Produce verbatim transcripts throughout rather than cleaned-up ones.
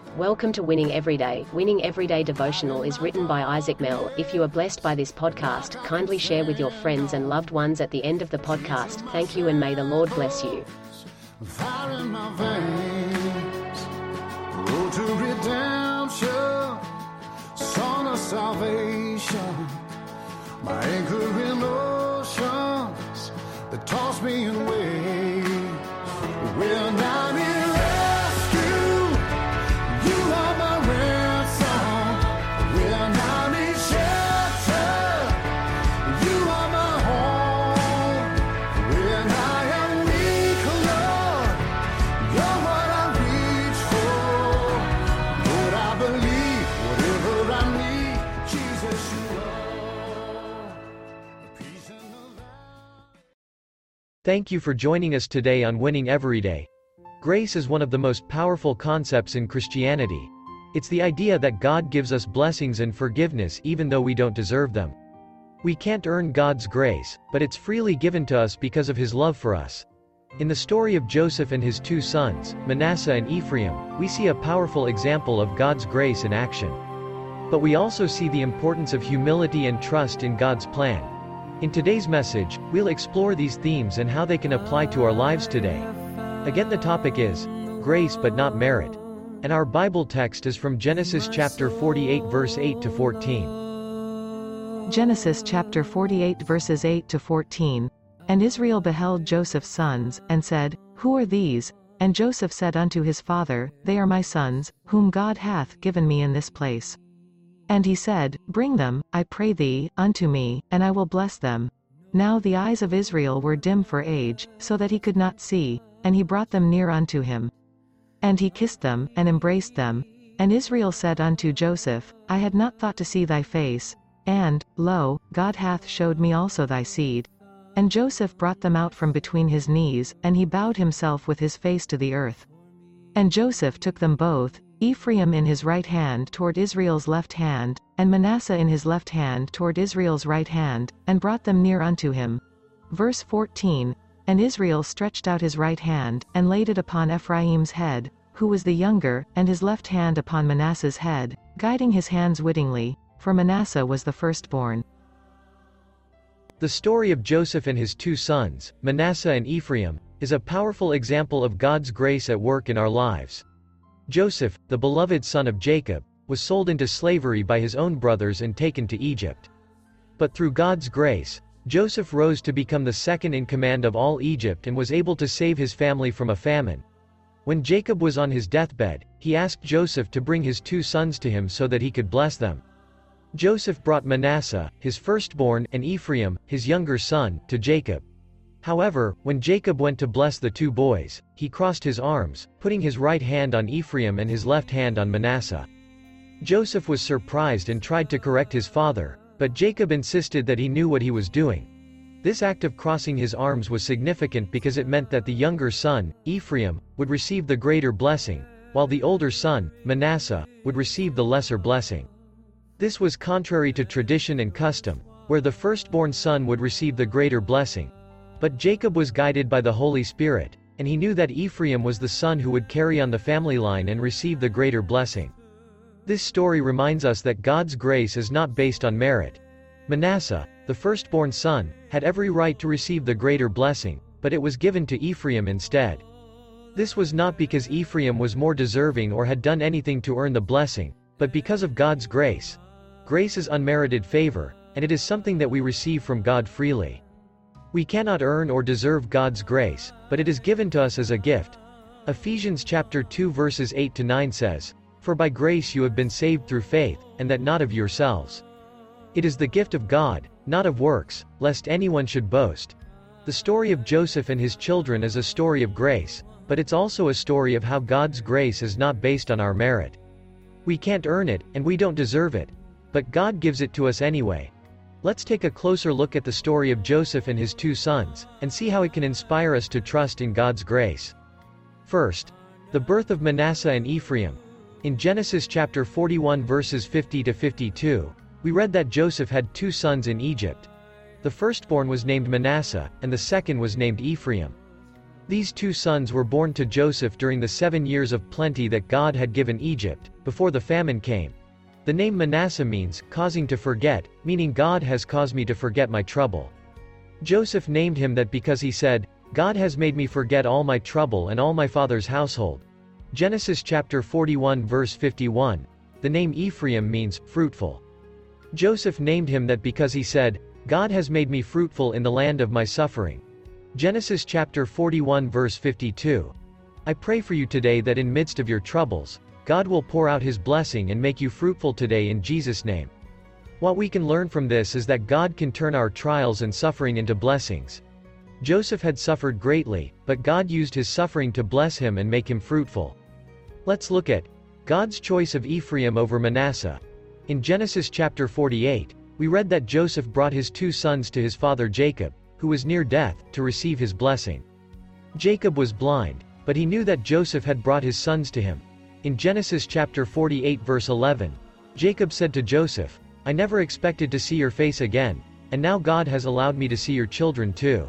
Welcome to Winning Everyday. Winning Everyday Devotional is written by Isaac Mell. If you are blessed by this podcast, kindly share with your friends and loved ones at the end of the podcast. Thank you and may the Lord bless you. Fire in my veins, road to redemption, song of salvation, my anchor in oceans that toss me in waves. When I'm in rescue, you are my ransom. When I'm in shelter, you are my home. When I am weak, Lord, you're what I reach for. Lord, I believe whatever I need, Jesus, you are. Peace in the Thank you for joining us today on Winning Everyday. Grace is one of the most powerful concepts in Christianity. It's the idea that God gives us blessings and forgiveness even though we don't deserve them. We can't earn God's grace, but it's freely given to us because of His love for us. In the story of Joseph and his two sons, Manasseh and Ephraim, we see a powerful example of God's grace in action. But we also see the importance of humility and trust in God's plan. In today's message, we'll explore these themes and how they can apply to our lives today. Again, the topic is grace but not merit. And our Bible text is from Genesis chapter forty-eight verse eight to fourteen. Genesis chapter forty-eight verses eight to fourteen. And Israel beheld Joseph's sons, and said, Who are these? And Joseph said unto his father, They are my sons, whom God hath given me in this place. And he said, Bring them, I pray thee, unto me, and I will bless them. Now the eyes of Israel were dim for age, so that he could not see, and he brought them near unto him. And he kissed them, and embraced them. And Israel said unto Joseph, I had not thought to see thy face, and, lo, God hath showed me also thy seed. And Joseph brought them out from between his knees, and he bowed himself with his face to the earth. And Joseph took them both, Ephraim in his right hand toward Israel's left hand, and Manasseh in his left hand toward Israel's right hand, and brought them near unto him. Verse fourteen. And Israel stretched out his right hand, and laid it upon Ephraim's head, who was the younger, and his left hand upon Manasseh's head, guiding his hands wittingly, for Manasseh was the firstborn. The story of Joseph and his two sons, Manasseh and Ephraim, is a powerful example of God's grace at work in our lives. Joseph, the beloved son of Jacob, was sold into slavery by his own brothers and taken to Egypt. But through God's grace, Joseph rose to become the second in command of all Egypt and was able to save his family from a famine. When Jacob was on his deathbed, he asked Joseph to bring his two sons to him so that he could bless them. Joseph brought Manasseh, his firstborn, and Ephraim, his younger son, to Jacob. However, when Jacob went to bless the two boys, he crossed his arms, putting his right hand on Ephraim and his left hand on Manasseh. Joseph was surprised and tried to correct his father, but Jacob insisted that he knew what he was doing. This act of crossing his arms was significant because it meant that the younger son, Ephraim, would receive the greater blessing, while the older son, Manasseh, would receive the lesser blessing. This was contrary to tradition and custom, where the firstborn son would receive the greater blessing. But Jacob was guided by the Holy Spirit, and he knew that Ephraim was the son who would carry on the family line and receive the greater blessing. This story reminds us that God's grace is not based on merit. Manasseh, the firstborn son, had every right to receive the greater blessing, but it was given to Ephraim instead. This was not because Ephraim was more deserving or had done anything to earn the blessing, but because of God's grace. Grace is unmerited favor, and it is something that we receive from God freely. We cannot earn or deserve God's grace, but it is given to us as a gift. Ephesians chapter two verses eight to nine says, For by grace you have been saved through faith, and that not of yourselves. It is the gift of God, not of works, lest anyone should boast. The story of Joseph and his children is a story of grace, but it's also a story of how God's grace is not based on our merit. We can't earn it, and we don't deserve it. But God gives it to us anyway. Let's take a closer look at the story of Joseph and his two sons, and see how it can inspire us to trust in God's grace. First, the birth of Manasseh and Ephraim. In Genesis chapter forty-one verses fifty to fifty-two, we read that Joseph had two sons in Egypt. The firstborn was named Manasseh, and the second was named Ephraim. These two sons were born to Joseph during the seven years of plenty that God had given Egypt, before the famine came. The name Manasseh means, causing to forget, meaning God has caused me to forget my trouble. Joseph named him that because he said, God has made me forget all my trouble and all my father's household. Genesis chapter forty-one verse fifty-one. The name Ephraim means, fruitful. Joseph named him that because he said, God has made me fruitful in the land of my suffering. Genesis chapter forty-one verse fifty-two. I pray for you today that in midst of your troubles, God will pour out his blessing and make you fruitful today in Jesus' name. What we can learn from this is that God can turn our trials and suffering into blessings. Joseph had suffered greatly, but God used his suffering to bless him and make him fruitful. Let's look at God's choice of Ephraim over Manasseh. In Genesis chapter forty-eight, we read that Joseph brought his two sons to his father Jacob, who was near death, to receive his blessing. Jacob was blind, but he knew that Joseph had brought his sons to him. In Genesis chapter forty-eight verse eleven, Jacob said to Joseph, I never expected to see your face again, and now God has allowed me to see your children too.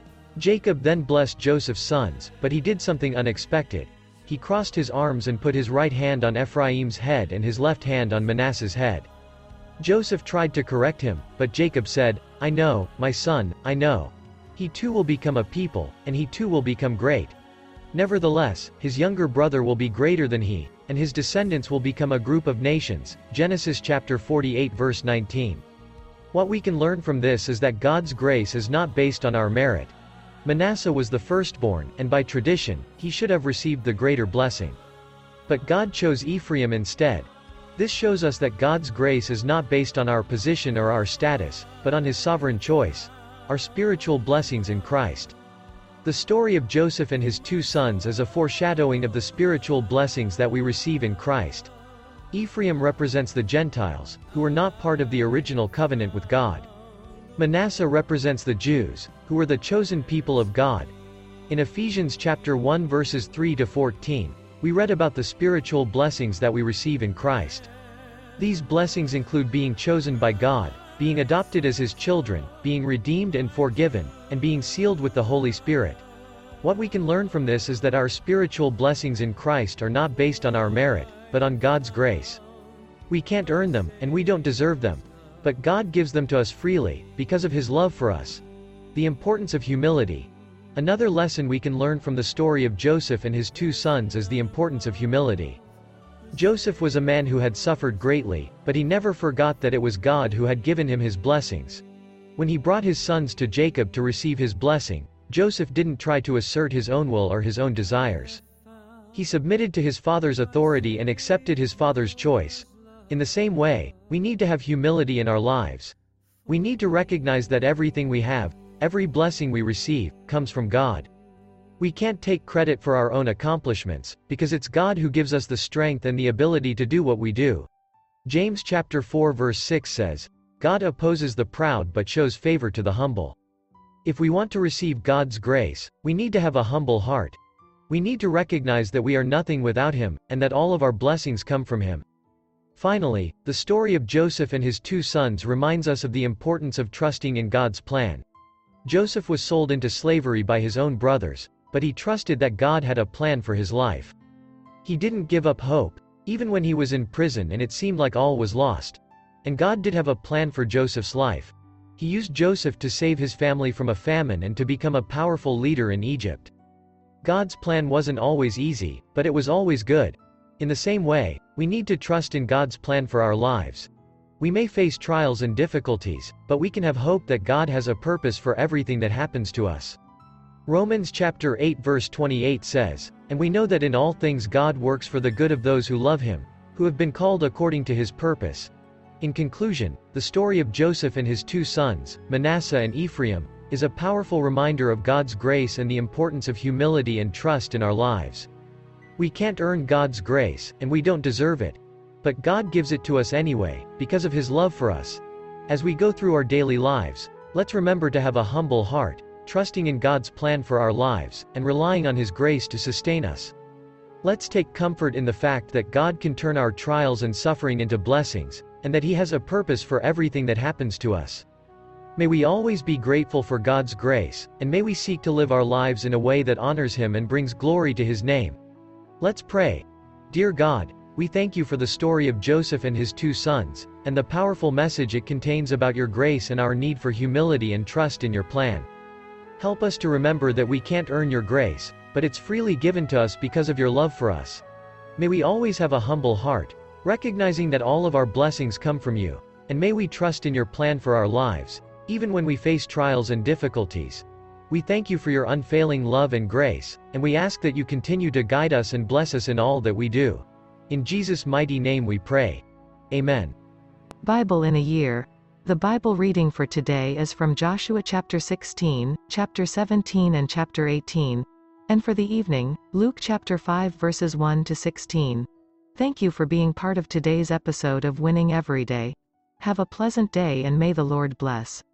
Jacob then blessed Joseph's sons, but he did something unexpected. He crossed his arms and put his right hand on Ephraim's head and his left hand on Manasseh's head. Joseph tried to correct him, but Jacob said, I know, my son, I know. He too will become a people, and he too will become great. Nevertheless, his younger brother will be greater than he, and his descendants will become a group of nations. Genesis chapter forty-eight verse nineteen. What we can learn from this is that God's grace is not based on our merit. Manasseh was the firstborn, and by tradition, he should have received the greater blessing. But God chose Ephraim instead. This shows us that God's grace is not based on our position or our status, but on his sovereign choice, our spiritual blessings in Christ. The story of Joseph and his two sons is a foreshadowing of the spiritual blessings that we receive in Christ. Ephraim represents the Gentiles, who were not part of the original covenant with God. Manasseh represents the Jews, who were the chosen people of God. In Ephesians chapter one verses three to fourteen, we read about the spiritual blessings that we receive in Christ. These blessings include being chosen by God, being adopted as his children, being redeemed and forgiven, and being sealed with the Holy Spirit. What we can learn from this is that our spiritual blessings in Christ are not based on our merit, but on God's grace. We can't earn them, and we don't deserve them. But God gives them to us freely, because of his love for us. The importance of humility. Another lesson we can learn from the story of Joseph and his two sons is the importance of humility. Joseph was a man who had suffered greatly, but he never forgot that it was God who had given him his blessings. When he brought his sons to Jacob to receive his blessing, Joseph didn't try to assert his own will or his own desires. He submitted to his father's authority and accepted his father's choice. In the same way, we need to have humility in our lives. We need to recognize that everything we have, every blessing we receive, comes from God. We can't take credit for our own accomplishments, because it's God who gives us the strength and the ability to do what we do. James chapter four verse six says, God opposes the proud but shows favor to the humble. If we want to receive God's grace, we need to have a humble heart. We need to recognize that we are nothing without him, and that all of our blessings come from him. Finally, the story of Joseph and his two sons reminds us of the importance of trusting in God's plan. Joseph was sold into slavery by his own brothers, but he trusted that God had a plan for his life. He didn't give up hope, even when he was in prison and it seemed like all was lost. And God did have a plan for Joseph's life. He used Joseph to save his family from a famine and to become a powerful leader in Egypt. God's plan wasn't always easy, but it was always good. In the same way, we need to trust in God's plan for our lives. We may face trials and difficulties, but we can have hope that God has a purpose for everything that happens to us. Romans chapter eight verse twenty-eight says, And we know that in all things God works for the good of those who love him, who have been called according to his purpose. In conclusion, the story of Joseph and his two sons, Manasseh and Ephraim, is a powerful reminder of God's grace and the importance of humility and trust in our lives. We can't earn God's grace, and we don't deserve it. But God gives it to us anyway, because of his love for us. As we go through our daily lives, let's remember to have a humble heart, trusting in God's plan for our lives, and relying on his grace to sustain us. Let's take comfort in the fact that God can turn our trials and suffering into blessings, and that he has a purpose for everything that happens to us. May we always be grateful for God's grace, and may we seek to live our lives in a way that honors Him and brings glory to His name. Let's pray. Dear God, we thank you for the story of Joseph and his two sons, and the powerful message it contains about your grace and our need for humility and trust in your plan. Help us to remember that we can't earn your grace, but it's freely given to us because of your love for us. May we always have a humble heart, recognizing that all of our blessings come from you, and may we trust in your plan for our lives, even when we face trials and difficulties. We thank you for your unfailing love and grace, and we ask that you continue to guide us and bless us in all that we do. In Jesus' mighty name we pray. Amen. Bible in a year. The Bible reading for today is from Joshua chapter sixteen, chapter seventeen and chapter eighteen. And for the evening, Luke chapter five verses one to sixteen. Thank you for being part of today's episode of Winning Every Day. Have a pleasant day and may the Lord bless.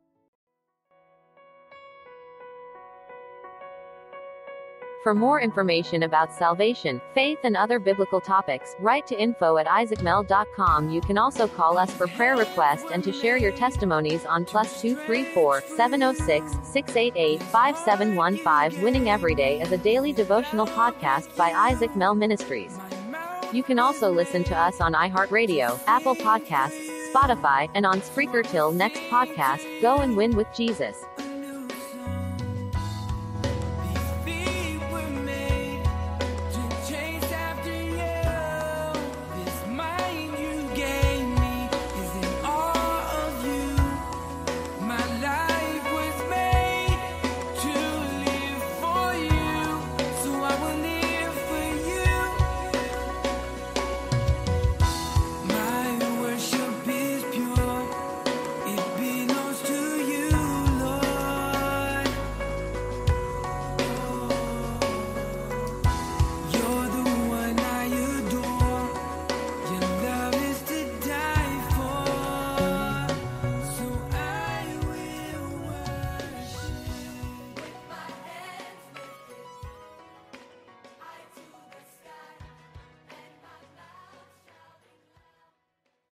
For more information about salvation, faith and other biblical topics, write to info at isaac mel dot com. You can also call us for prayer requests and to share your testimonies on plus two three four, seven oh six, six eight eight, five seven one five. Winning Every Day is a daily devotional podcast by Isaac Mel Ministries. You can also listen to us on iHeartRadio, Apple Podcasts, Spotify, and on Spreaker. Till next podcast, go and win with Jesus.